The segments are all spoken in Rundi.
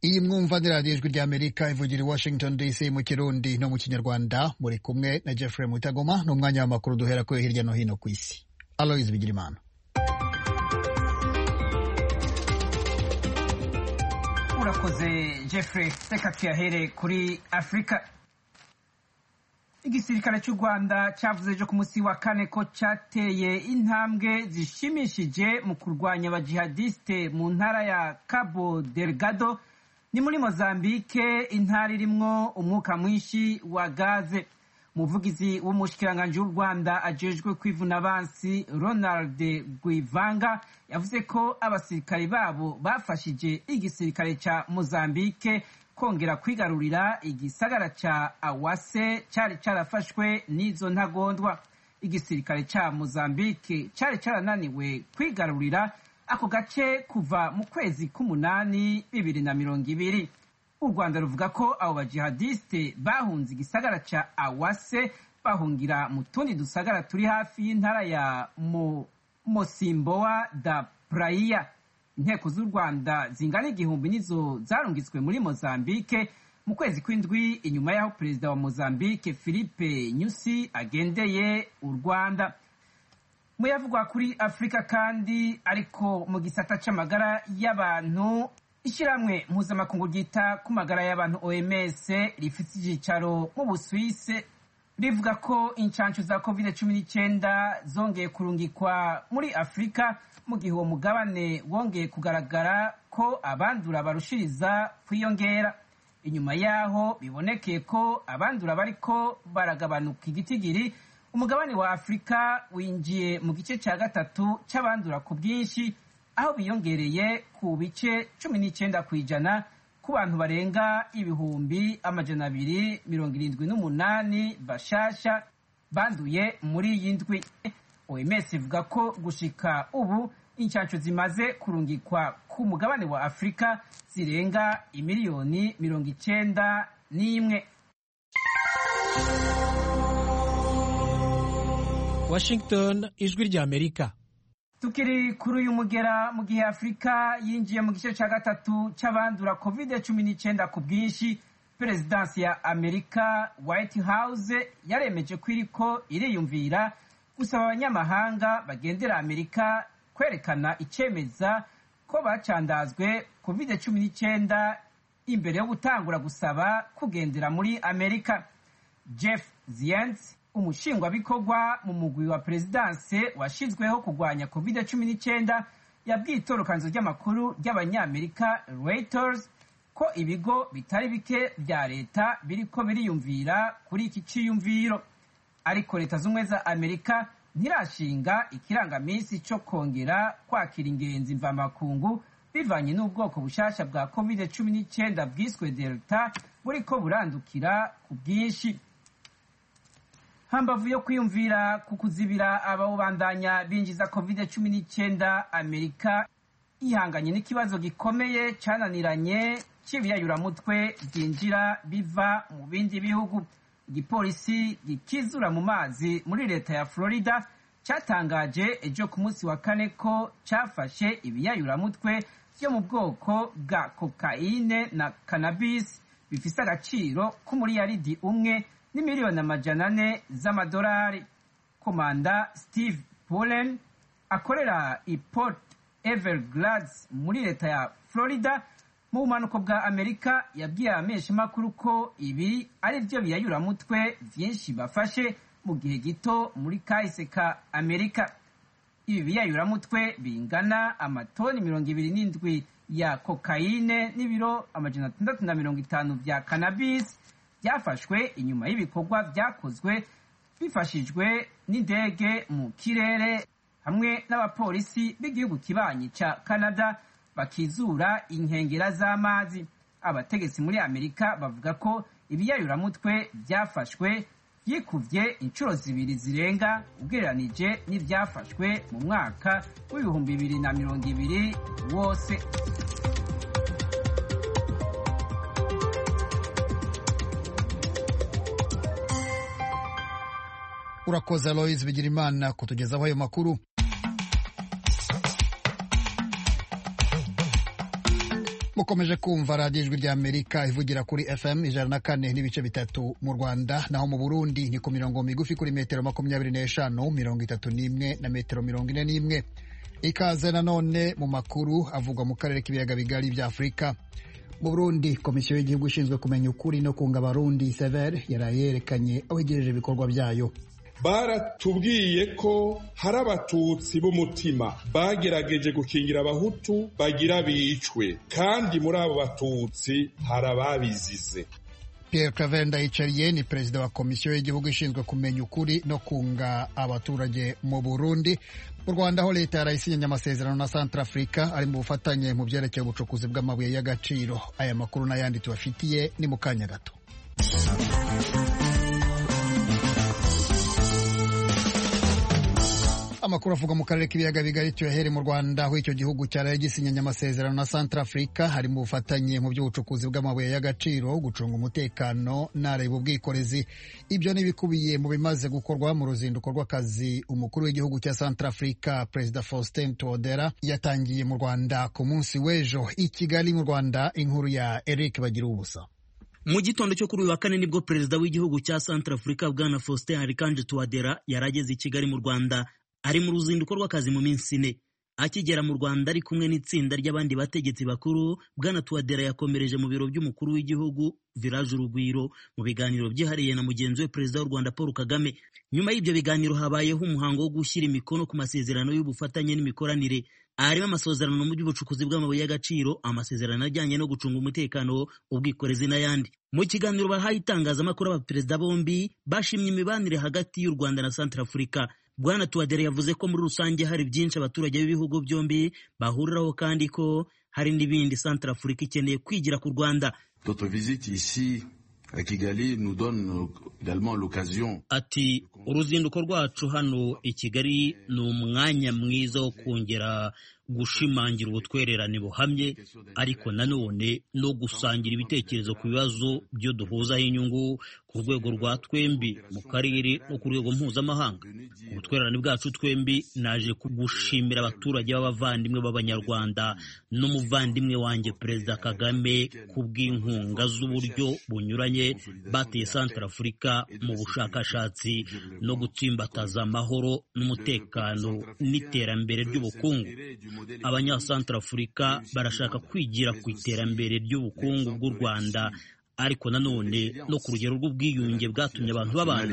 iyi mwumva ni radiyo ijwi ry'Amerika ivugira i Washington DC mu Kirundi no mu Kinyarwanda. Muri kumwe na Jeffrey Mutagoma. Ni umwanya w'amakuru duhera ko hirya no hino ku isi. Aloys Bigirimana. Urakoze Jeffrey, reka tuyahere kuri Afrika. Igisirikare cy'u Rwanda cyavuze ejo ku munsi wa kane ko cyateye intambwe zishimishije mu kurwanya abajihadiste mu ntara ya Cabo Delgado ni muri Mozambique, intara irimwo umwuka mwinshi wa gaze. Umuvugizi w'umushikiranganji w'u Rwanda ajejwe kwivuna abansi Ronald Guivanga yavuze ko abasirikare babo bafashije igisirikare ca Mozambique kongera kwigarurira igisagara ca Awase cari carafashwe n'izo ntagondwa. Igisirikare ca Mozambique cari carananiwe kwigarurira ako gace kuva mu kwezi k'umunani 2020. U Rwanda ruvuga ko abo bajihadiste bahunze igisagara ca Awase bahungira mu tundi dusagara turi hafi y'intara ya Mocimboa da Praia. Inteko z'u Rwanda zingana igihumbi nizo zarungitswe muri Mozambique mu kwezi kw'indwi inyuma y'aho perezida wa Mozambique Philippe Nyusi agendeye u Rwanda. Muyavugwa kuri Afrika kandi ariko mu gisata c'amagara y'abantu, ishyirahamwe mpuzamakungu ryita ku magara y'abantu OMS rifite igicaro mu Busuwise rivuga ko incanco za COVID-19 zongeye kurungikwa muri Afrika mu gihe uwo mugabane wongeye kugaragara ko abandura barushiriza kwiyongera. Inyuma yaho bibonekeye ko abandura bariko baragabanuka igitigiri, umugabane wa Afrika winjiye mu gice cya gatatu c'abandura ku bwinshi, aho biyongereye ku bice 19% ku bantu barenga 278 bashasha banduye muri iyi ndwi. OMS ivuga ko gushika ubu incanco zimaze kurungikwa ku mugabane wa Afrika zirenga imiliyoni 91. Washington, ijwi ry'Amerika. Tukiri kuri uyu mugera, mu gihe Afrika yinjiye mu gice cya gatatu c'abandura COVID-19 ku bwinshi, Perezidansi ya Amerika White House yaremeje ko iriko iriyumvira gusaba abanyamahanga bagendera Amerika kwerekana icemeza ko bacandazwe COVID-19 imbere yo gutangura gusaba kugendera muri Amerika. Jeff Zients, umushingwabikorwa mu mugwi wa Perezidanse washizweho kurwanya COVID-19, yabwiye itorokanizo ry'amakuru ry'abanyamerika Reuters ko ibigo bitari bike vya leta biriko biriyumvira kuri iki ciyumviro, ariko leta z'ubumwe za Amerika ntirashinga ikirangamisi co kongera kwakira ingenzi mvamakungu bivanye n'ubwoko bushasha bwa COVID-19 bwiswe Delta buriko burandukira ku bwinshi. Hambavu yo kwiyumvira ku kuzibira abawubandanya binjiza COVID-19, Amerika ihanganye n'ikibazo gikomeye cananiranye c'ibiyayuramutwe byinjira biva mu bindi bihugu. Igipolisi gikizura mu mazi muri leta ya Florida cyatangaje ejo ku munsi wa kane ko cyafashe ibiyayuramutwe byo mu bwoko bwa cocaine na cannabis bifise agaciro k'umuriyaridi umwe n'imiliyoni 400 z'amadolari. Komanda Steve Pullen akorera i Port Everglades muri leta ya Florida mu bumanuko bwa Amerika yabwiye abamenyeshamakuru ko ibi ari byo biyayuramutwe vyinshi bafashe mu gihe gito muri kahise ka Amerika. Ibi biyayuramutwe bingana amatoni 27 ya cocaine n'ibiro 650 vya cannabis byafashwe inyuma y'ibikorwa vyakozwe bifashijwe n'indege mu kirere hamwe n'abapolisi b'igihugu kibanyi ca Canada bakizura inkengera z'amazi. Abategetsi muri Amerika bavuga ko ibiyayuramutwe byafashwe yikuvye inshuro zibiri zirenga ugereranije n'ivyafashwe mu mwaka w'2020 wose. Urakoze Aloys Bigirimana kutugezaho ayo makuru. mukomeje kumva radiyo ijwi ry'Amerika ivugira kuri FM 104.3 mu Rwanda, naho mu Burundi ni ku mirongo migufi kuri metero 25, 31 na metero 41. Ikaze nanone mu makuru avugwa mu karere k'ibiyaga bigari bya Afurika. Mu Burundi, komisiyo y'igihugu ishinzwe kumenya ukuri no kunga abarundi Sever yarayerekanye aho igejeje ibikorwa byayo. Baratubwiye ko hari abatutsi b'umutima bagerageje gukingira abahutu bagira bicwe, kandi muri abo batutsi hari ababizize. Pierre Claver Ndayicariye ni perezida wa komisiyo y'igihugu ishinzwe kumenya ukuri no kunga abaturage mu Burundi. Mu Rwanda ho leta yarayisinyanye amasezerano na Centrafrica ari mu bufatanye mu byerekeye ubucukuzi bw'amabuye y'agaciro. Aya makuru n'ayandi tubafitiye ni mu kanya gato. Amakuru avuga mu karere k'ibiyaga bigari tuyahere mu Rwanda, aho icyo gihugu cyaraye gisinyanye amasezerano na Centrafrica hari mu bufatanye mu by'ubucukuzi bw'amabuye y'agaciro, gucunga umutekano n'areba ubwikorezi. Ibyo nibikubiye mu bimaze gukorwa mu ruzinduko rw'akazi umukuru w'igihugu cya Centrafrica Perezida Faustin Touadera yatangiye mu Rwanda ku munsi w'ejo. I Kigali mu Rwanda, inkuru ya Eric Bagiruwubusa. Mu gitondo cyo kuri uyu wa kane nibwo perezida w'igihugu cya Centrafrica Bwana Faustin Archange Touadera yarageze i Kigali mu Rwanda. Ari mu ruzinduko rw'akazi mu minsi 4. Akigera mu Rwanda ari kumwe n'itsinda ry'abandi bategetsi bakuru, Bwana Touadera yakomereje mu biro by'umukuru w'igihugu Village Urugwiro mu biganiro byihariye na mugenzi we perezida w'u Rwanda Paul Kagame. Nyuma y'ibyo biganiro habayeho umuhango wo gushyira imikono ku masezerano y'ubufatanye n'imikoranire. Harimo amasezerano mu by'ubucukuzi bw'amabuye y'agaciro, amasezerano ajyanye no gucunga umutekano, ubwikorezi n'ayandi. Mu kiganiro bahaye itangazamakuru, abaperezida bombi bashimye imibanire hagati y'u Rwanda na Centrafrica. Bwana Touadera yavuze ko muri rusange hari byinshi abaturage b'ibihugu byombi bahuriraho, kandi ko hari n'ibindi Centrafrica ikeneye kwigira ku Rwanda. Notre visite ici à Kigali nous donne également l'occasion. Ati uruzinduko rwacu hano i Kigali ni umwanya mwiza wo kongera gushimangira ubutwererane buhamye, ariko nanone no gusangira ibitekerezo ku bibazo byo duhuzaho inyungu ku rwego rwa twembi mu karere no ku rwego mpuzamahanga. Ubutwererane bwacu twembi naje kugushimira abaturage b'abavandimwe b'Abanyarwanda n'umuvandimwe wanjye Perezida Kagame ku bw'inkunga z'uburyo bunyuranye bateye Centrafrica mu bushakashatsi no gutsimbataza amahoro n'umutekano n'iterambere ry'ubukungu. Abanya-Centrafrica barashaka kwigira ku iterambere ry'ubukungu bw'u Rwanda, ariko nanone no ku rugero rw'ubwiyunge bwatumye abantu babana.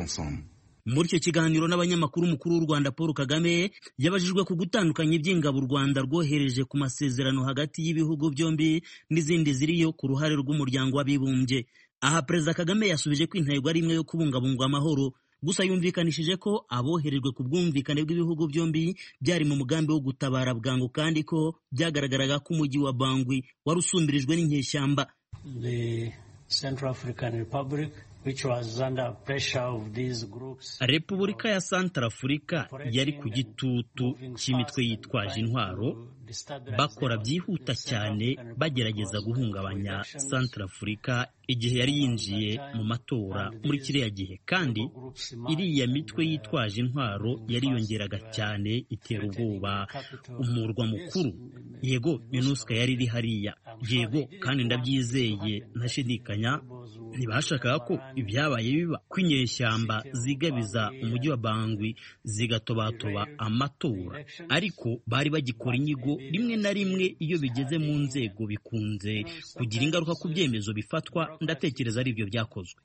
Muri icyo kiganiro n'abanyamakuru, umukuru w'u Rwanda Paul Kagame yabajijwe ku gutandukanya iby'ingabo u Rwanda rwohereje ku masezerano hagati y'ibihugu byombi n'izindi ziriyo ku ruhare rw'umuryango w'abibumbye. Aha Perezida Kagame yasubije ko intego ari imwe yo kubungabunga amahoro, gusa yumvikanishije ko aboherejwe ku bwumvikane bw'ibihugu byombi byari mu mugambi wo gutabara bwangu, kandi ko byagaragaraga ko umujyi wa Bangui wari usumbirijwe n'inyeshyamba. The Central African Republic, which was under pressure of these groups. Repubulika ya Centrafrica yari ku gitutu cy'imitwe yitwaje intwaro, bakora byihuta cyane bagerageza guhungabanya Centrafrica igihe yari yinjiye mu matora muri kiriya gihe, kandi iriya mitwe yitwaje intwaro yariyongeraga cyane itera ubwoba umurwa mukuru. Yego, MINUSCA yari iri hariya, yego, kandi ndabyizeye ntashidikanya ntibashakaga ko ibyabaye biba, ko inyeshyamba zigabiza umujyi wa Bangui zigatobatoba amatora, ariko bari bagikora inyigo. Rimwe na rimwe iyo bigeze mu nzego bikunze kugira ingaruka ku byemezo bifatwa. Ndatekereza ari ibyo byakozwe.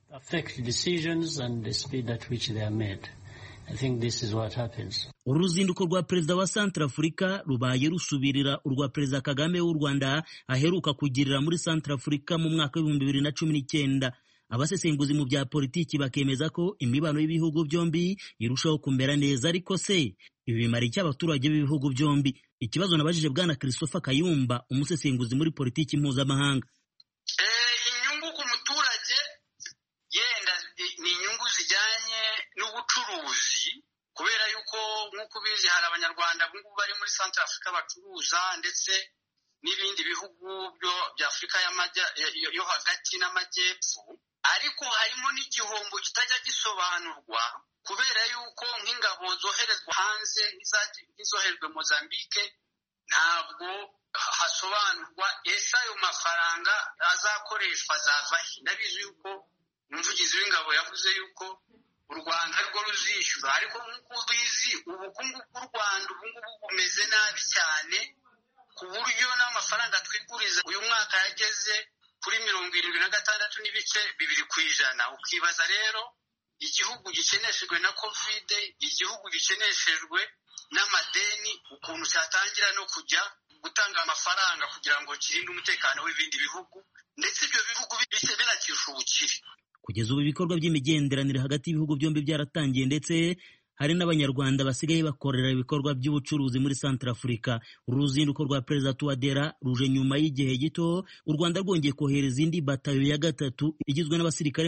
Uruzinduko rwa perezida wa Centrafrica rubaye rusubirira urwa Perezida Kagame w'u Rwanda aheruka kugirira muri Centrafrica mu mwaka wa 2019. Abasesenguzi mu bya politiki bakemeza ko imibano y'ibihugu byombi irushaho kumera neza, ariko se ibi bimara iki abaturage b'ibihugu byombi? Ikibazo nabajije Bwana Christopher Kayumba, umusesenguzi muri politiki mpuzamahanga. Inyungu ku muturage yenda ni inyungu zijyanye n'ubucuruzi, kubera yuko nk'uko ubizi hari abanyarwanda bari muri Centrafrica bacuruza, ndetse n'ibindi bihugu bya Afurika yo hagati n'amajyepfo, ariko harimo n'igihombo kitajya gisobanurwa, kubera yuko nk'ingabo zoherezwa hanze nk'izoherezwe Mozambique ntabwo hasobanurwa ese ayo mafaranga azakoreshwa azavahe. Ndabizi yuko umuvugizi w'ingabo yavuze yuko u Rwanda rwo ruzishyura, ariko nk'uko ubizi ubukungu bw'u Rwanda ubu ngubu bumeze nabi cyane ku buryo n'amafaranga twiguriza uyu mwaka yageze kuri 76.2%. Ukibaza rero igihugu gikeneshejwe na covid, igihugu gikeneshejwe n'amadeni, ukuntu cyatangira no kujya gutanga amafaranga kugira ngo kirinde umutekano w'ibindi bihugu, ndetse ibyo bihugu bise binakisha ubukire. Kugeza ubu ibikorwa by'imigenderanire hagati y'ibihugu byombi byaratangiye, ndetse hari n'abanyarwanda basigaye bakorera ibikorwa by'ubucuruzi muri Centrafrica. Uruzinduko rwa Perezida Touadera ruje nyuma y'igihe gito u Rwanda rwongeye kohereza indi batayo ya gatatu igizwe n'abasirikare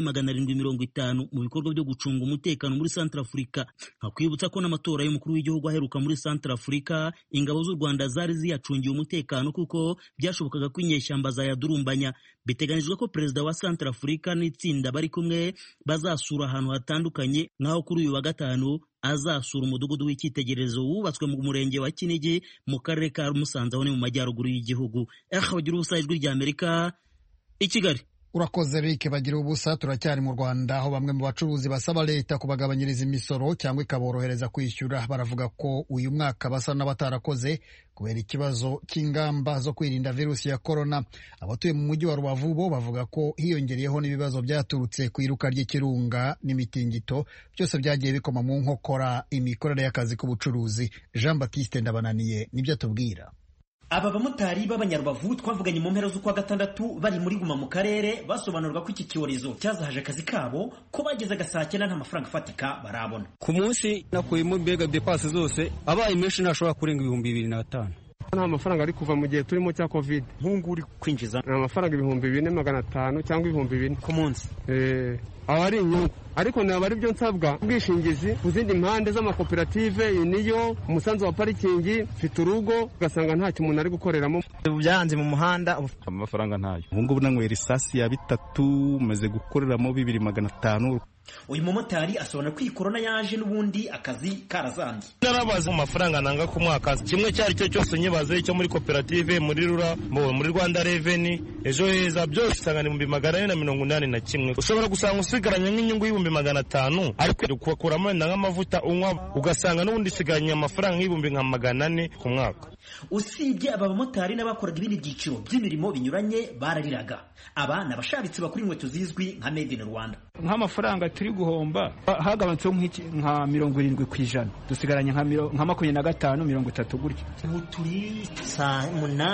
750 mu bikorwa byo gucunga umutekano muri Centrafrica. Nkakwibutsa ko n'amatora y'umukuru w'igihugu aheruka muri Centrafrica ingabo z'u Rwanda zari ziyacungiye umutekano kuko byashobokaga ko inyeshyamba zayadurumbanya. Biteganijwe ko Perezida wa Centrafrica n'itsinda bari kumwe bazasura ahantu hatandukanye, nkaho kuri uyu wa gatanu azasura umudugudu w'icyitegererezo wubatswe mu murenge wa Kinigi mu karere ka Musanze aho ni mu majyaruguru y'igihugu. Bagira ubusa, Ijwi ry'Amerika, i Kigali. Urakoze Eric Bagira ubusa. Turacyari mu Rwanda aho bamwe mu bacuruzi basaba leta kubagabanyiriza imisoro cyangwa ikaborohereza kwishyura. Baravuga ko uyu mwaka basa n'abatarakoze kubera ikibazo cy'ingamba zo kwirinda virusi ya corona. Abatuye mu mujyi wa Rubavu bo bavuga ko hiyongereyeho n'ibibazo byaturutse ku iruka ry'ikirunga n'imitingito, byose byagiye bikoma mu nkokora imikorere y'akazi k'ubucuruzi. Jean Baptiste Ndabananiye nibyo atubwira. Aba bamotari b'Abanyarubavu twavuganye mu mpera z'ukwa gatandatu bari muri Guma mu karere basobanurwa ko iki cyorezo cyazahaje akazi kabo, ko bageze saa 9 nta mafaranga afatika barabona. Ku munsi nakuyemo mbega depase zose abaye menshi ntashobora kurenga 2500. Nta mafaranga ari kuva mu gihe turimo cya covid. Nkungu uri kwinjiza amafaranga 2500 cyangwa 2000 ku munsi. Aho ari inyungu, ariko naba ari byo nsabwa ubwishingizi ku zindi mpande z'amakoperative, niyo umusanzu wa parikingi, mfite urugo ugasanga ntacyo umuntu ari gukoreramo. Byanze mu muhanda amafaranga ntayo. Ubu ngubu nanywera isasi ya 3 maze gukoreramo 2500. Uyu mumotari asobanura ko corona yaje n'ubundi akazi karazambye. Narabaze mu mafaranga nanga ku mwaka, kimwe cyari cyo cyose nyibaze icyo muri koperative, muri rura, muri Rwanda Revenue, ejo heza byose usanga ni 481. Ushobora gusanga usigaranye nk'inyungu y'500, ariko kukuramo nk'amavuta unywa ugasanga n'ubundi usigaranye amafaranga y'400 ku mwaka. Usibye aba bamotari n'abakoraga ibindi byiciro by'imirimo binyuranye barariraga. Aba n'abashabitsi bakuri inkweto zizwi nka Made in Rwanda. Nk'amafaranga turi guhomba hagabanutseho nka 70%, dusigaranye nka 25-30 gutyo. Turi saa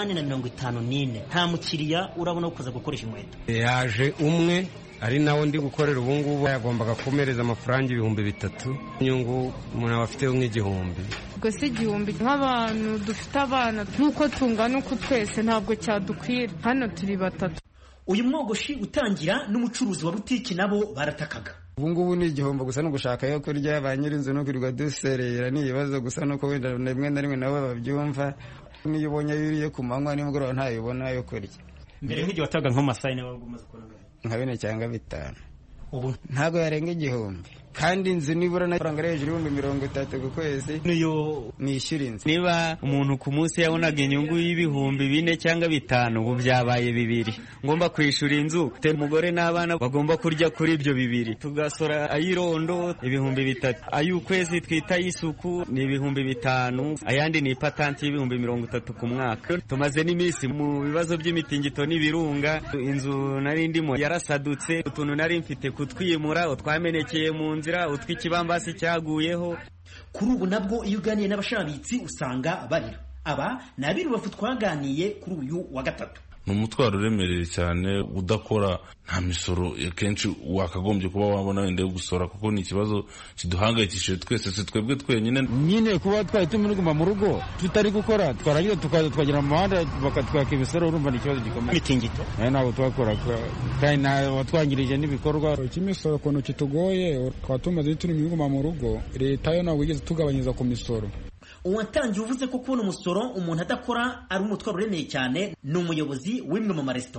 8:54 nta mukiriya urabona ukoza gukoresha inkweto. Yaje umwe ari nawo ndi gukorera ubu ngubu, yagombaga kumereza amafaranga 3000, inyungu umuntu aba afiteho nk'igihumbi. Ubwo si igihumbi nk'abantu dufite abana nk'uko tungana uko twese ntabwo cyadukwira, hano turi 3. Uyu mwogoshi utangira n'umucuruzi wa butiki nabo baratakaga. Ubu ngubu ni igihombo gusa no gushaka yo kurya, ba nyir'inzu no kwirirwa duserera ni ibibazo gusa, no ko wenda rimwe na rimwe nabo babyumva. Niyo ubonye yuriye ku manywa nimugoroba ntayibona yo kurya. Mbere nk'igihe wataga nko masayine wari umaze kuranga nka 4 cyangwa 5. Ubu ntago yarenga igihumbi, kandi inzu nibura nafaranga hejuru y'30 ku kwezi niyo nishyura inzu. Niba umuntu ku munsi yabonaga inyungu y'4,000 cyangwa 5, ubu byabaye 2. Ngomba kwishura inzu, umugore n'abana bagomba kurya kuri ibyo 2. Tugasora ayirondo 3,000, ayukwezi twita y'isuku ni 5,000, ayandi ni patanti y'30,000 ku mwaka. Tumaze n'iminsi mu bibazo by'imitingito n'ibirunga, inzu nari ndimo yarasadutse, utuntu nari mfite kutwimura utwamenekeye mu nzira, utw'ikibambasi cyaguyeho. Kuri ubu nabwo iyo uganiye n'abashabitsi usanga barira. Aba ni Abirubavu twaganiye kuri uyu wa gatatu. Ni umutwaro uremereye cyane, udakora nta misoro kenshi wakagombye kuba wabona wenda yo gusora, kuko ni ikibazo kiduhangayikishije twese, si twebwe twenyine. Nyine kuba twari tumuriguma mu rugo tutari gukora, twaragira tukagira mu muhanda bakatwaka imisoro, urumva ni ikibazo gikomeye. Mitingito ntabwo twakora kandi ntabwo twangirije n'ibikorwa. Ikimisoro ukuntu kitugoye, twaba tumaze turi muriguma mu rugo, leta yo ntabwo igeze tugabanyiriza ku misoro. Uwatangiye uvuze ko kubona umusoro umuntu adakora ari umutwaro uremeye cyane ni umuyobozi w'imwe mu maresitora.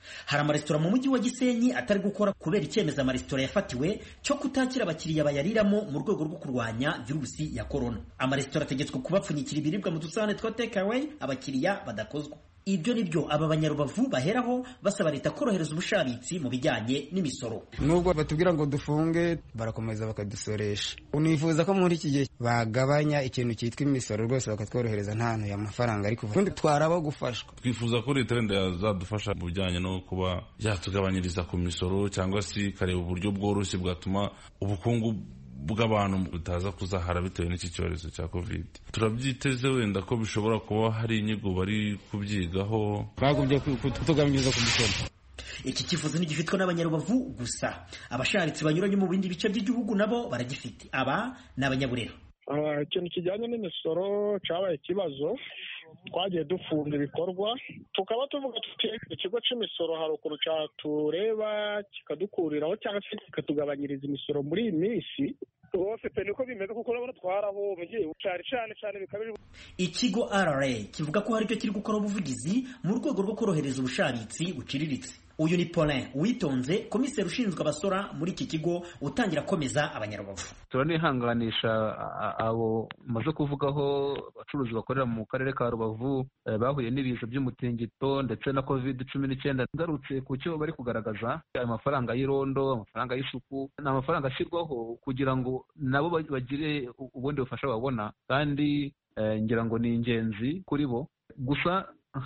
hari amaresitora mu mujyi wa Gisenyi atari gukora kubera icyemezo amaresitora yafatiwe cyo kutakira abakiriya bayariramo mu rwego rwo kurwanya virusi ya corona. Amaresitora ategetswe kubapfunyikira ibiribwa mu dusahane twa take away abakiriya badakozwa. Ibyo nibyo aba banyarubavu baheraho basaba leta korohereza ubushabitsi mu bijyanye n'imisoro. Nubwo batubwira ngo dufunge barakomeza bakadusoresha. Unifuza ko muri iki gihe bagabanya ikintu cyitwa imisoro rwose bakatworohereza nta hantu y'amafaranga ariko ubundi twaraba gufashwa. Twifuza ko leta wenda yazadufasha mu bijyanye no kuba yatugabanyiriza ku misoro cyangwa se kareba uburyo bworoshye bwatuma ubukungu bw'abantu butaza kuzahara bitewe n'iki cyorezo cya covid. Turabyiteze wenda ko bishobora kuba hari inyigo bari kubyigaho bagombye kutugabanyiriza ku misoro. Iki kifuzo ntigifitwe n'abanyarubavu gusa, abashabitsi banyuranye mu bindi bice by'igihugu nabo baragifite. Aba ni abanyaburera. Ikintu kijyanye n'imisoro cyabaye ikibazo, twagiye dufunga ibikorwa tukaba tuvuga tuti ikigo cy'imisoro hari ukuntu cyatureba kikadukuriraho cyangwa se kikatugabanyiriza imisoro muri iyi minsi. Bose pe niko bimeze kuko urabona twarahombye cyane bikabije. Ikigo RRA kivuga ko hari icyo kiri gukora ubuvugizi mu rwego rwo korohereza ubushabitsi buciriritse. Uyu ni Paulin Uwitonze, komiseri ushinzwe abasora muri iki kigo, utangira komeza abanyarubavu. Turanihanganisha abo maze kuvugaho abacuruzi bakorera mu karere ka Rubavu bahuye n'ibiza by'umutingito ndetse na COVID-19. Ngarutse ku cyo bari kugaragaza, ayo mafaranga y'irondo, amafaranga y'isuku, ni amafaranga ashyirwaho kugira ngo nabo bagire ubundi bufasha babona, kandi ngira ngo ni ingenzi kuri bo. Gusa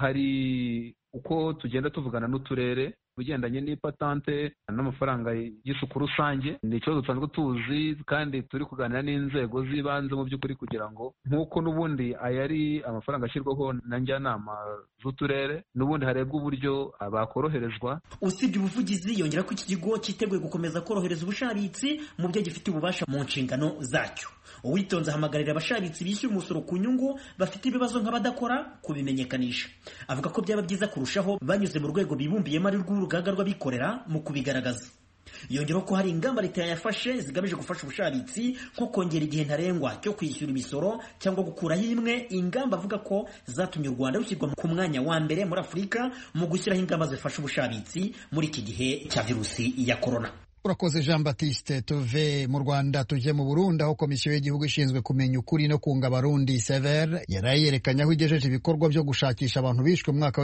hari uko tugenda tuvugana n'uturere bigendanye n'ipatante n'amafaranga y'isuku rusange. Ni ikibazo dusanzwe tuzi kandi turi kuganira n'inzego z'ibanze mu by'ukuri kugira ngo nk'uko n'ubundi ayari amafaranga ashyirwaho na njyanama z'uturere, n'ubundi harebwa uburyo bakoroherezwa. Usibye ubuvugizi, yongera ko iki kigo cyiteguye gukomeza korohereza ubushabitsi mu byo gifite ububasha mu nshingano zacyo. Uwitonze ahamagarira abashabitsi bishyura umusoro ku nyungu bafite ibibazo nk'abadakora kubimenyekanisha. Avuga ko byaba byiza kurushaho banyuze mu rwego bibumbiyemo ari rw'urugaga rw'abikorera mu kubigaragaza. Yongeraho ko hari ingamba leta yafashe zigamije gufasha ubushabitsi nko kongera igihe ntarengwa cyo kwishyura imisoro cyangwa gukuraho imwe, ingamba avuga ko zatumye u Rwanda rushyirwa ku mwanya wa mbere muri Afurika mu gushyiraho ingamba zifasha ubushabitsi muri iki gihe cya virusi ya corona. Urakoze Jean Baptiste. Tuve mu Rwanda tujye mu Burundi, aho komisiyo y'igihugu ishinzwe kumenya ukuri no kunga abarundi Sever yaraye yerekanye aho igejeje ibikorwa byo gushakisha abantu bishwe mu mwaka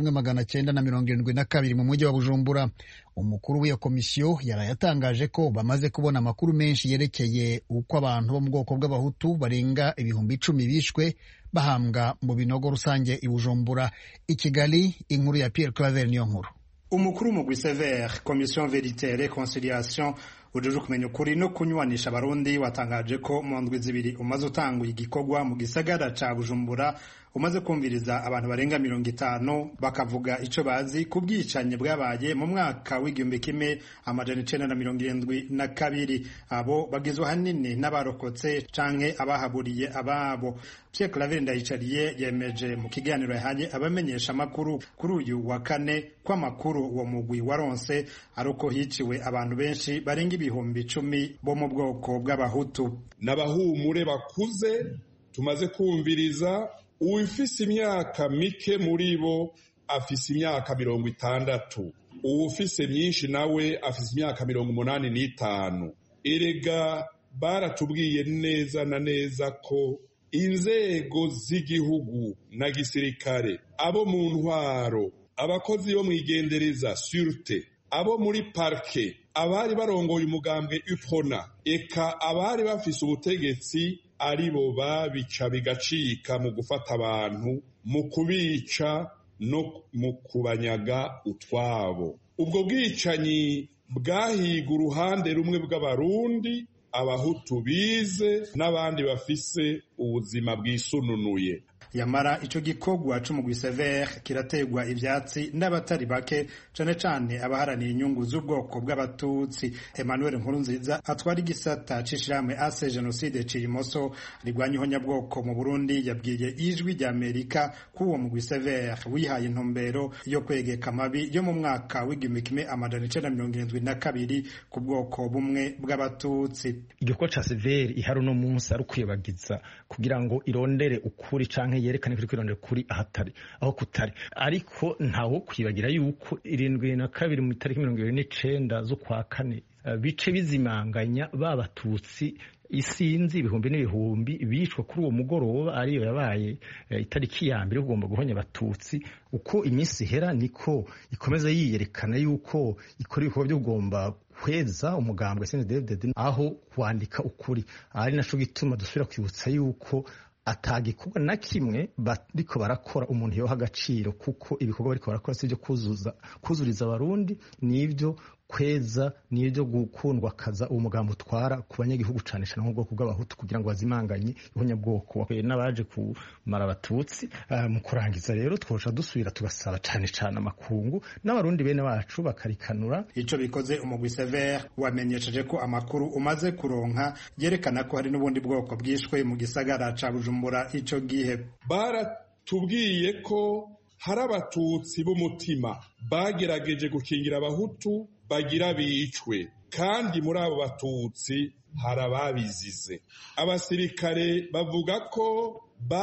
w'1972 mu mujyi wa Bujumbura. Umukuru w'iyo komisiyo yaraye atangaje ko bamaze kubona amakuru menshi yerekeye uko abantu bo mu bwoko bw'abahutu barenga 10,000 bishwe bahambwa mu binogo rusange i Bujumbura. I Kigali, inkuru ya Pierre Claver niyo nkuru. Umukuru mugwi Sever, Commission Vérité et Réconciliation, ujuje kumenya ukuri no kunywanisha abarundi, watangaje ko mu ndwi zibiri umaze utanguye igikorwa mu gisagara ca Bujumbura umaze kumviriza abantu barenga 50 bakavuga ico bazi ku bwicanye bwabaye mu mwaka w'1972. Abo bagizwe hanini n'abarokotse canke abahaburiye ababo. Pierre Claver Ndayicariye yemeje mu kiganiro yahaye abamenyesha makuru kuri uyu wa kane ko amakuru uwo mugwi waronse aruko hiciwe abantu benshi barenga 10,000 bo mu bwoko bw'abahutu. N'abahumure bakuze tumaze kumviriza. Uwufise imyaka mike muri bo afise imyaka 60, uwufise myinshi nawe afise imyaka 85. Erega baratubwiye neza na neza ko inzego z'igihugu na gisirikare, abo mu ntwaro, abakozi bo mwigendereza surte, abo muri parke, abari barongoye umugambwe UPRONA, eka abari bafise ubutegetsi aribo babica bigacika mu gufata abantu, mu kubica no mu kubanyaga utwabo. Ubwo bwicanyi bwahiga uruhande rumwe bw'abarundi, abahutu bize n'abandi bafise ubuzima bwisununuye. Yamara ico gikorwa c'umugwi Sever kirategwa ivyatsi n'abatari bake, cane cane abaharaniye inyungu z'ubwoko bw'abatutsi. Emmanuel Nkurunziza atwara igisata c'ishirahamwe Ase Genocide Cirimoso rigwanya ihonyabwoko mu Burundi yabwiye Ijwi rya Amerika ko uwo mugwi Sever wihaye intumbero yo kwegeka amabi yo mu mwaka w'1972 ku bwoko bumwe bw'abatutsi. Igikorwa ca Sever ihari no munsi ari kwibagiza kugira ngo irondere ukuri canke yerekane kuri kwirondera kuri ahatari aho kutari ariko ntawo kwibagira yuko 72 mu itariki 29 zo kwa kane bice bizimanganya babatutsi isinzi ibihumbi n'ibihumbi bicwa kuri uwo mugoroba ariyo yabaye itariki ya mbere ugomba guhonya abatutsi uko iminsi ihera niko ikomeza yiyerekana yuko ikora ibikorwa byo kugomba kweza umugambwe CNDD-FDD aho kwandika ukuri ari naco gituma dusubira kwibutsa yuko atagikorwa na kimwe bariko barakora umuntu yoha agaciro kuko ibikorwa bariko barakora sivyo kuzuriza abarundi nivyo kweza nivyo gukundwa kaza uwo mugambo utwara ku banyagihugu cane cane nk'ubwoko bw'abahutu kugira ngo bazimanganye ihonyabwoko n'abaje kumara abatutsi mu kurangiza rero twoca dusubira tugasaba cane cane amakungu n'abarundi bene bacu bakarikanura ico bikoze umugwi Sever wamenyesheje ko amakuru umaze kuronka yerekana ko hari n'ubundi bwoko bwishwe mu gisagara ca Bujumbura ico gihe baratubwiye ko hari abatutsi b'umutima bagerageje gukingira abahutu bagira bicwe kandi muri abo batutsi hari ababizize abasirikare bavuga ko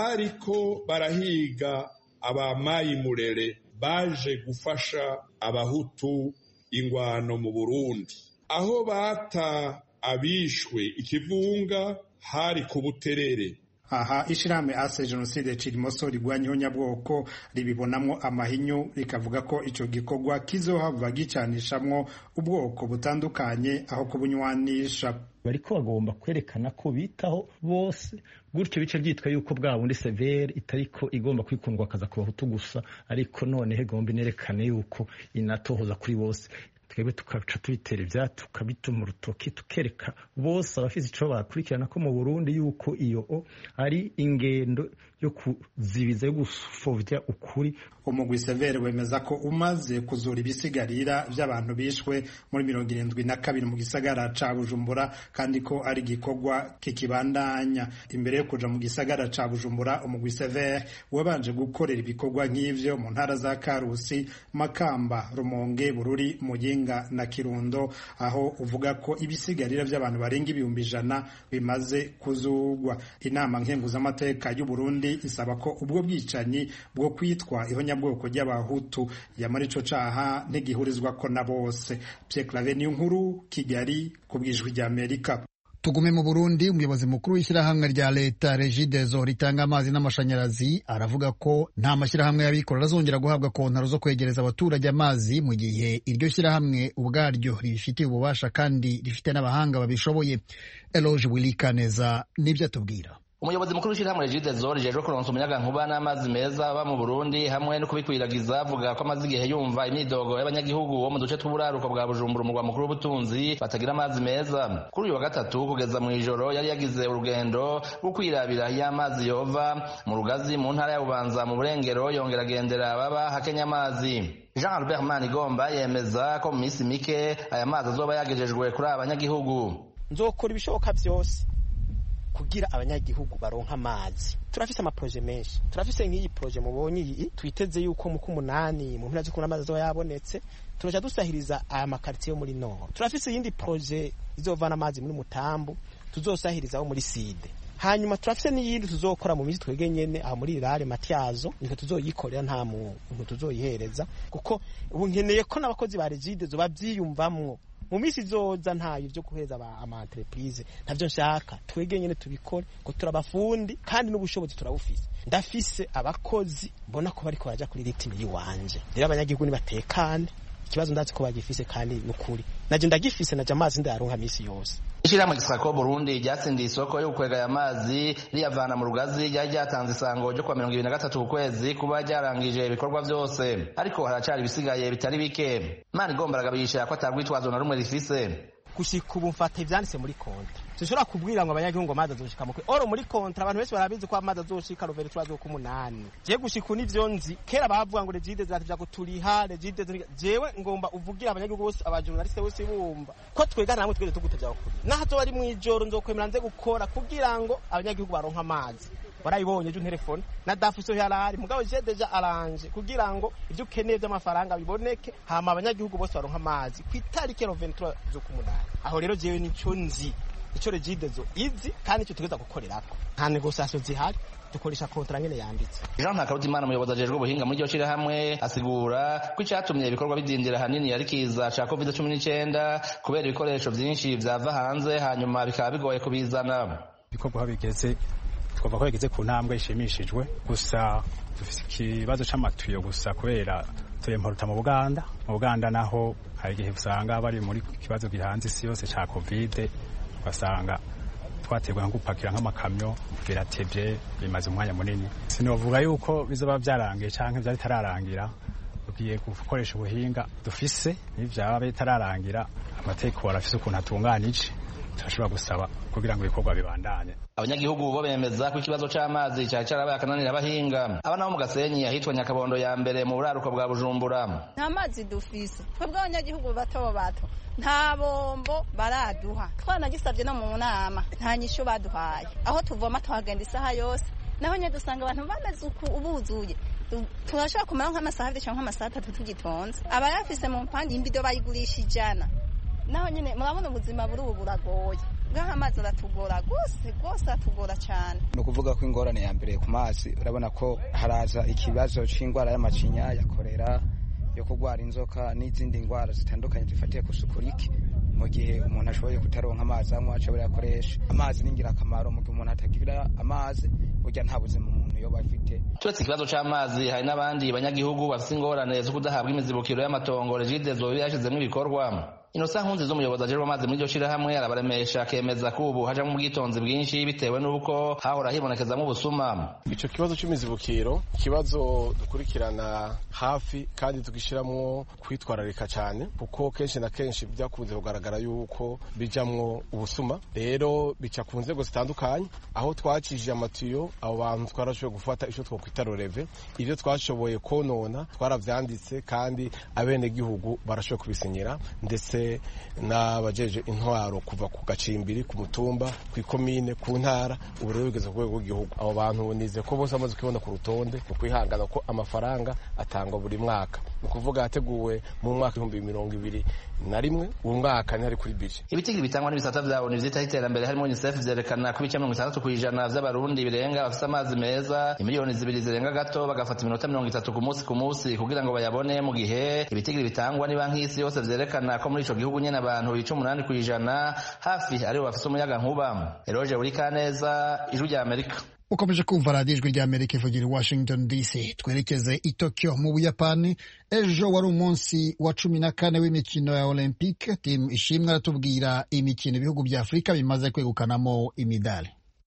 bariko barahiga abamayimurere baje gufasha abahutu ingwano mu Burundi aho bata abishwe ikivunga hari ku Buterere. Aha ishirahamwe ase genocide cirimoso rigwanyeho nyabwoko ribibonamwo amahinyu rikavuga ko ico gikorwa kizohava gicanishamwo ubwoko butandukanye aho kubunywanisha bariko bagomba kwerekana ko bitaho bose gutyo bice byitwa yuko bwa bundi severe itariko igomba kwikundwa kaza ku bahutu gusa ariko none hegomba inerekane yuko inatohoza kuri bose twebwe tukaca tubitera ivyatu tukabituma urutoki tukereka bose abafise ico bakurikirana ko mu Burundi yuko iyo ari ingendo yo kuzibiza yo gufovya ukuri. Umugwi Severe wemeza ko umaze kuzura ibisigarira by'abantu bishwe muri 72 mu gisagara ca Bujumbura kandi ko ari gikorwa kikibandanya. Imbere yo kuja mu gisagara ca Bujumbura umugwi Severe wabanje gukorera ibikorwa nk'ivyo mu ntara za Karusi, Makamba, Rumonge, Bururi, Muyinga na Kirundo aho uvuga ko ibisigarira by'abantu barenga 100 bimaze kuzugwa. Inama nkenguzamateka y'u Burundi isaba ko ubwo bwicanyi bwo kwitwa ihonyabwoko ry'abahutu yamara ico caha ntigihurizwa ko na bose. Pierre Claver Niyonkuru, Kigali, ku bw'Ijwi ry'Amerika. Tugume mu Burundi, umuyobozi mukuru w'ishyirahamwe rya leta Regideso ritanga amazi n'amashanyarazi aravuga ko nta mashyirahamwe y'abikorera azongera guhabwa kontaro zo kwegereza abaturage amazi mu gihe iryo shyirahamwe ubwaryo rifitiye ububasha kandi rifite n'abahanga babishoboye. Eloge Wilikaneza nibyo atubwira. Umuyobozi mukuru w'ishyirahamwe Regideso rijejwe kuronsa umuyagankuba n'amazi meza aba mu Burundi hamwe no kubikwiragiza avuga ko amaze igihe yumva imyidogo y'abanyagihugu bo mu duce tw'uburaruko bwa Bujumbura umurwa mukuru w'ubutunzi batagira amazi meza. Kuri uyu wa gatatu kugeza mu ijoro yari yagize urugendo rwo kwirabira y'amazi yova mu Rugazi mu ntara ya Bubanza mu Burengero yongera agendera baba hakenya amazi. Jean Albert Manigomba yemeza ko mu minsi mike aya mazi azoba yagejejwe kuri abanyagihugu. Nzokora ibishoboka byose kugira abanyagihugu baronka amazi. Turafise amaproje menshi. Turafise nk'iyi proje mubonye iyi twiteze yuko mu kumunani mu mpera z'uko amazi zo yabonetse turaja dusahiriza aya makartier yo muri Nord. Turafise yindi proje izovana amazi muri Mutambu tuzosahirizaho muri Side. Hanyuma turafise n'iyindi tuzokora mu mizi twege nyene aho muri Irare Matyazo niko tuzoyikorera nta muntu tuzoyihereza kuko ubu nkeneye ko n'abakozi ba Regideso bavyiyumvamwo mu misi zoza ntayo byo kuheza ama entreprise ntavyo nshaka twege nyene tubikore ko turabafundi kandi n'ubushobozi turabufise. Ndafise abakozi mbona ko bariko baja kuri ritimi yiwanje rero abanyagihugu ni batekane ikibazo ndazi ko bagifise kandi nukuri naje ndagifise naje amazi ndaronka misi yose. Ishirahamwe Gisako Burundi ryatsindiye isoko yo kwegaya amazi riyavana mu Rugazi ryatanze isango ryo kwa 2023 ukwezi kuba ryarangije ibikorwa byose ariko haracari ibisigaye bitari bike. Manigomba aragabisha ko atagwitwazo na rumwe rifise. Gushika ubu mfata ivyanditse muri kontra sinshobora kubwira ngo abanyagihugu ngo amazi azoshika mu oro muri kontra abantu bese barabizi ko amazi azoshika rovere twazo ku 8 je gushika n'ivyo nzi kera bavuga ngo Regideso zatija guturiha Regideso jewe ngomba uvugira abanyagihugu bose abajournaliste bose bumva ko twegana namwe twese tugutevya kuri naho bari mu ijoro nzokwemera nze gukora kugira ngo abanyagihugu baronka amazi. Barayibonye ju telefone na dafuso yarari mugabo je deja aranje kugira ngo ivyo ukeneye by'amafaranga biboneke hama abanyagihugu bose baronka amazi ku itariki 23 zo kumunani. Aho rero jewe nico nzi icyo Regidezo izi kandi icyo tugeza gukorerako nta negociation zihari dukoresha kontra nyene yanditse. Jean Ntakarutimana umuyobozi ajejwe ubuhinga muri iryo shirahamwe asigura ko icyatumye ibikorwa bidindira hanini ari kiza ca COVID-19 kubera ibikoresho vyinshi vyava hanze hanyuma bikaba bigoye kubizana. Ibikorwa bigeze twava ko bigeze ku ntambwe ishimishijwe gusa dufise ikibazo c'amatuyo gusa kubera turemporuta mu Buganda naho hari igihe usanga bari muri kibazo gihanze isi yose ca COVID basanga twategwa nko gupakira nk'amakamyo biratevye bimaze umwanya munini. Sinovuga yuko bizoba vyarangiye canke vyari tararangira ugiye gukoresha ubuhinga dufise n'ivyaba bitararangira amategeko arafise ukuntu atunganije turashobora gusaba kugira ngo ibikorwa bibandanye. Abanyagihugu bo bemeza ko ikibazo c'amazi cyari carabaye akananira abahinga. Abana bo mu Gasenyi ahitwa Nyakabondo ya mbere mu buraruko bwa Bujumbura. Nta mazi dufise twebwe abanyagihugu bato nta bombo baraduha twanagisabye no mu nama nta nyisho baduhaye aho tuvoma tuhagenda isaha yose naho nye dusanga abantu bameze ubuzuye turashobora kumara nk'amasaha 2 cyangwa nk'amasaha 3 tugitonze abayafise mu mpande imbido bayigurisha ijana naho nyine murabona ubuzima buri ubu buragoye bwaho amazi aratugora rwose atugora cyane. Ni ukuvuga ko ingorane ya mbere ku mazi urabona ko haraza ikibazo c'indwara y'amacinya ya kolera yo kurwara inzoka n'izindi ndwara zitandukanye zifatiye ku suku rike mu gihe umuntu ashoboye kutaronka amazi amwe ashobora yakoresha. Amazi ni ingirakamaro mu gihe umuntu atagira amazi burya nta buzima umuntu yoba afite. Turetse ikibazo c'amazi hari n'abandi banyagihugu bafite ingorane zo kudahabwa imizibukiro y'amatongo Regidezo yashizemo ibikorwa. Innocent Nkunzi z'umuyobozi ajejwe amazi muri iryo shirahamwe arabaremesha akemeza ko ubu hajamwo ubwitonzi bwinshi bitewe n'uko hahora hibonekezamo ubusuma. Ico kibazo c'imizibukiro kibazo dukurikirana hafi kandi tugishiramwo kwitwararika cyane kuko kenshi na kenshi byakunze kugaragara yuko bijamwo ubusuma. Rero bica ku nzego zitandukanye aho twakije amatiyo abo bantu twarashoboye gufata ico twokwita roreve ivyo twashoboye konona twaravyanditse kandi abene gihugu barashoboye kubisinyira ndetse n'abajeje intwaro kuva ku gacimbiri ku mutumba ku ikomine ku ntara ubu rero bigeze ku rwego rw'igihugu. Abo bantu nize ko bose bamaze kubona ku rutonde mu kwihangana ko amafaranga atangwa buri mwaka ni ukuvuga yateguwe mu mwaka 2021 uwo mwaka ni hari kuri bije. Ibitigiri bitangwa n'ibisata vya ONU vyitaho iterambere harimo UNICEF vyerekana ko ibice 60% vy'abarundi birenga bafite amazi meza imiliyoni 2 zirenga gato bagafata iminota 30 ku munsi kugira ngo bayabone mu gihe ibitigiri bitangwa ni banki y'isi yose vyerekana ko muri ico gihugu nyene abantu 18% hafi aribo bafite umuyaga nkuba. Eroje Burikaneza, Ijwi rya Amerika. Ukomeje kumva radiyo Ijwi rya Amerika ivugira i Washington DC. Twerekeze i Tokyo mu Buyapani. Ejo wari umunsi wa 14 w'imikino ya Olympique. Team Ishimwe aratubwira imikino ibihugu bya Afurika bimaze kwegukanamo imidali.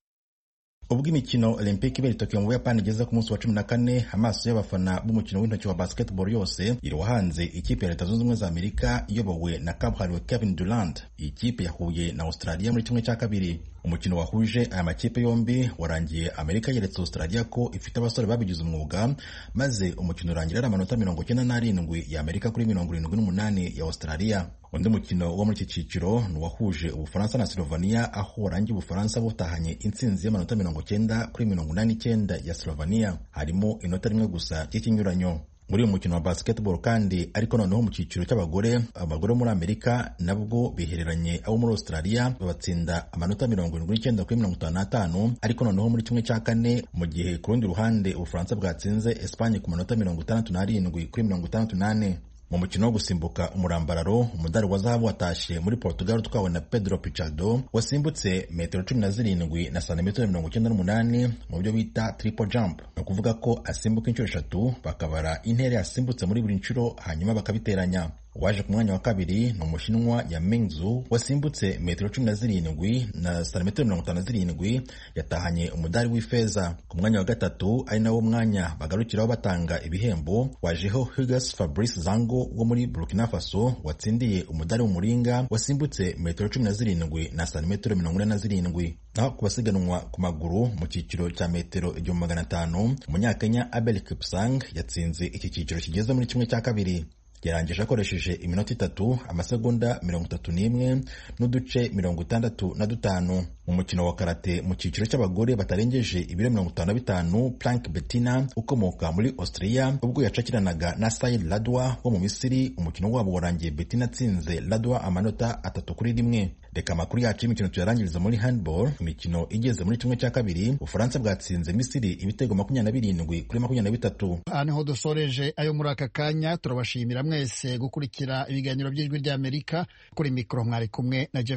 Ubwo imikino Olympique ibera Tokyo mu Buyapani igeze ku munsi wa 14, amaso y'abafana b'umukino w'intoki wa basketball yose iri hanze ikipe ya Leta Zunze Ubumwe za Amerika iyobowe na kabuhariwe Kevin Durant. Ikipe yahuye na Australia muri kimwe cya kabiri. Umukino wahuje aya makipe yombi warangiye Amerika yeretse Australia ko ifite abasore babigize umwuga, maze umukino urangira ari amanota 97 ya Amerika kuri 78 ya Australia. Undi mukino wo muri iki cyiciro ni wahuje Ubufaransa na Slovenia, aho warangiye Ubufaransa butahanye intsinzi y'amanota 90 kuri 89 ya Slovenia, harimo inota rimwe gusa ry'ikinyuranyo. Muri uyu mukino wa basketball kandi ariko noneho mu cyiciro cy'abagore, abagore muri Amerika nabwo bihereranye abo muri Australia babatsinda amanota 79 kuri 55, ariko noneho muri kimwe cya kane mu gihe ku rundi ruhande Ubufaransa bwatsinze Espagne ku manota 67 kuri 58. Mu mukino wo gusimbuka umurambararo, umudari wa zahabu watashe muri Portugal twabona Pedro Pichardo wasimbutse metero 17 na santimetero 98 mu byo bita triple jump. Ni ukuvuga ko asimbuka inshuro 3 bakabara intera yasimbutse muri buri nshuro hanyuma bakabiteranya. Waje ku mwanya wa kabiri ni umushinwa ya Mengzu wasimbutse metero 17 na santimetero 57 yatahanye umudari w'ifeza. Ku mwanya wa gatatu ari nawo mwanya bagarukiraho batanga ibihembo wajeho Hugas Fabrice Zango wo muri Burkina Faso watsindiye umudari w'umuringa wasimbutse metero 17 na santimetero 47. Naho ku basiganwa ku maguru mu cyiciro cya metero 1500 umunyakenya Abel Kipsang yatsinze iki cyiciro kigeze muri kimwe cya kabiri. Yarangije akoresheje iminota 3 amasegonda 31 n'uduce 65. Mu mukino wa karate mu cyiciro cy'abagore batarengeje ibiro 55, Plank Bettina ukomoka muri Austria ubwo yacakiranaga na Saïd Ladwa wo mu Misiri, umukino wabo warangiye Bettina atsinze Ladwa amanota 3-1. Reka amakuru yacu y'imikino tuyarangiriza muri handball. Imikino igeze muri kimwe cya kabiri, Ufaransa bwatsinze Misiri ibitego 27-23. Aha niho dusoreje ayo muri aka kanya. Turabashimira mwese gukurikira ibiganiro by'Ijwi ry'Amerika. Kuri mikoro mwari kumwe na